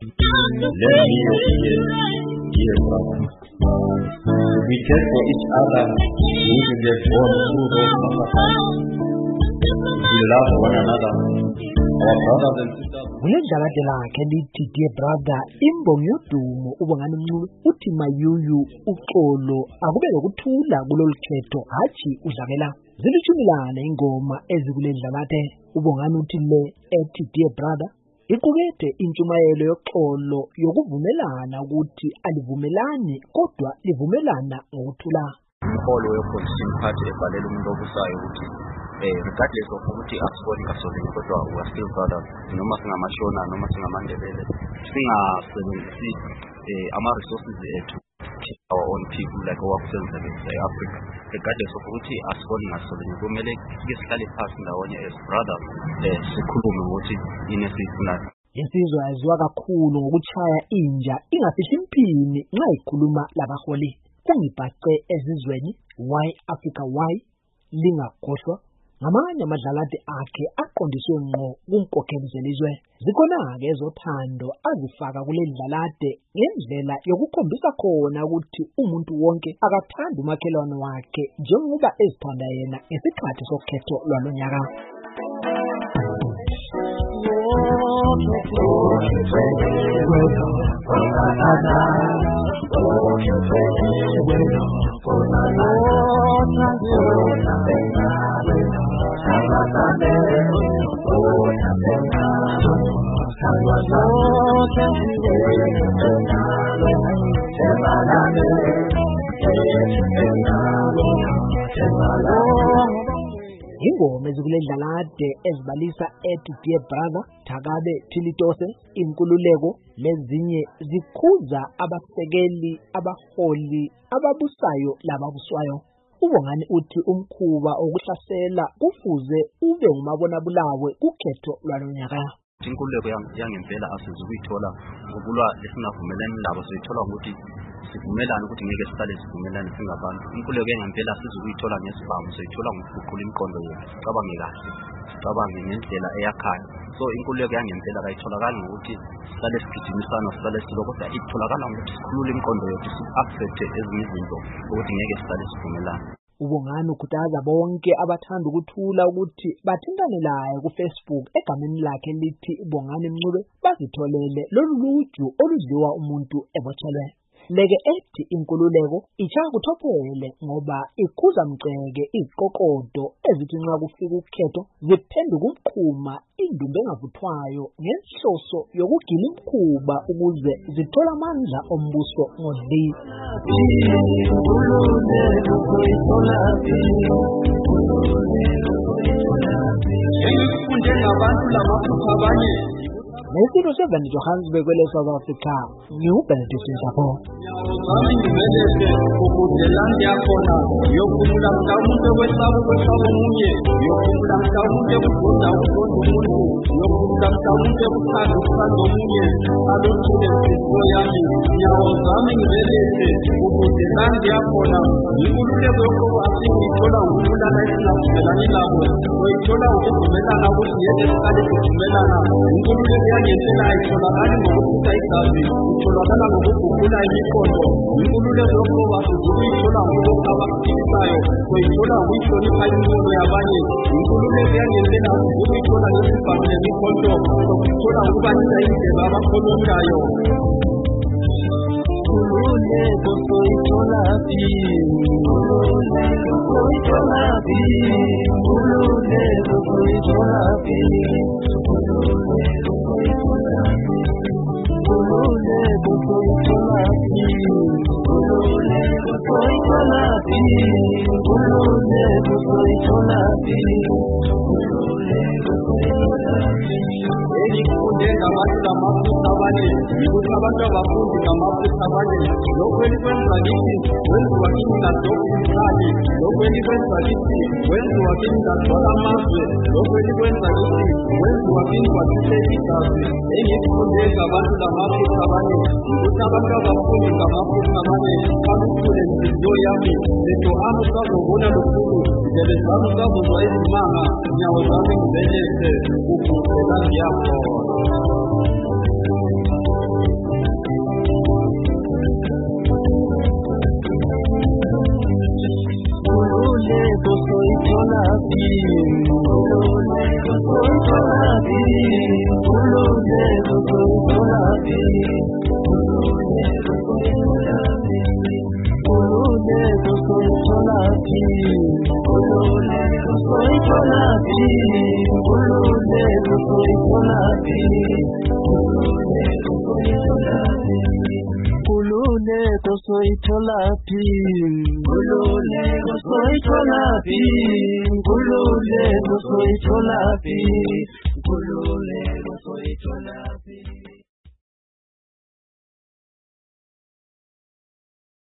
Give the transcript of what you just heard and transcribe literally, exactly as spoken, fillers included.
Let me your ears, dear brother. We care for each other, we will get born through those sacrifices. We love one another, our brothers and sisters. Kulendlakade lakhe lithi dear brother, imbongi yodumo ubongani mncube uthi mayuyu uxolo akube lokuthula kulolu khetho hathi udlamela. Zilithumilana ingoma ezikulendlakade ubongani uthi le ethi dear brother iqukethe intshumayelo yoxolo yokuvumelana ukuthi alivumelani kodwa livumelana ngokuthula. Umholo we-opposition party ebhalela umuntu obusayo ukuthi eh regardless of ukuthi asiboni kasoleni kodwa we are still brothers noma singamashona noma singamandebele singasebenzisi eh ama resources ethu our own people like our citizens in Africa regardless of ukuthi asiboni kasoleni kumele sihlale phansi ndawonye as brothers eh sikhulume ukuthi yini esifunayo. Insizwa yaziwa kakhulu ngokuchaya inja ingafihli imphini nxa ikhuluma labaholi. Kungibhace ezizweni why Africa why lingakhohlwa ngamanye amadlalade akhe aqondiswe ngqo kunkokheli zelizwe. Zikhona-ke ezothando azifaka kule ndlalade ngendlela yokukhombisa khona ukuthi umuntu wonke akathanda umakhelwane wakhe njengoba ezithanda yena ngesikhathi sokhetho lwalonyaka. Ingoma ezikulendlalade ezibalisa ethi dear brother, Thakabe Thilitose, Inkululeko lezinye zikhuza abasekeli, abaholi, ababusayo lababuswayo. Ubongani uthi umkhuba okuhlasela kufuze ube ngumabona bulawe kukhetho lwalonyaka. Inkululeko yangempela asizukuyithola ngokulwa lesingavumelani labo siyithola ukuthi sivumelana ukuthi ngeke sihlale sivumelane singabantu. Inkululeko yangempela asizukuyithola ngesibhamu siyithola ngokuguqula imiqondo yethu sicabange kahle sicabange ngendlela eyakhayo. So inkululeko yangempela kayitholakali ngokuthi sihlale sigijimisana sihlale silo kodwa itholakala ngokuthi sikhulule imiqondo yethu si-accept ezinye izinto ukuthi ngeke sihlale sivumelane. Ubongani ukhuthaza bonke abathanda ukuthula ukuthi bathintane laye ku-Facebook egameni lakhe lithi Bongani Mncube bazitholele lolu luju oludliwa umuntu ebotshelwe. Leke ethi inkululeko ichaka kuthophele ngoba ikhuza mceke iziqoqodo ezithi nxa kufika ukhetho ziphenduka umqhuma indumbe engavuthwayo ngenhloso yokugila imkhuba ukuze zithola amandla ombuso ngodli. Nesiro seven Johannesburg kwele South Africa, New Benedict Singapore. Ngiyenzela ayitholakali ngokuthi ayikazi utholakala ngokugugula imikondo inkululeko yokuba sizuyithola ngokuthi abafisayo uyithola uyihlonipha imimono yabanye inkululeko yangempela uzuyithola ngesibhamu nemikondo ukuthola ukubanisa indlela abakhulumayo. Inkululeko soyithola phi inkululeko soyithola phi inkululeko soyithola phi abantu abafundi ngamaphutha abanye lokho elikwenza lithi wenziwa kingadokukhali lokho elikwenza lithi wenziwa kingagcwala amazwe lokho elikwenza lithi wenziwa kingwathilekigazi engifunde ngabantu ngamaphutha abanye ukuthi abantu abafundi ngamaphutha abanye balukhule inhliziyo yami letho ami usazobona lukhulu ndebe zami usazozwa izimanga nyawo zami ngibeleze ukhuphela ngiyakhona. Kululeko soitolapi, kululeko soitolapi, kululeko soitolapi, kululeko soitolapi, kululeko soitolapi, kululeko soitolapi, kululeko soitolapi, kululeko soitolapi, kululeko soitolapi, kululeko soitolapi.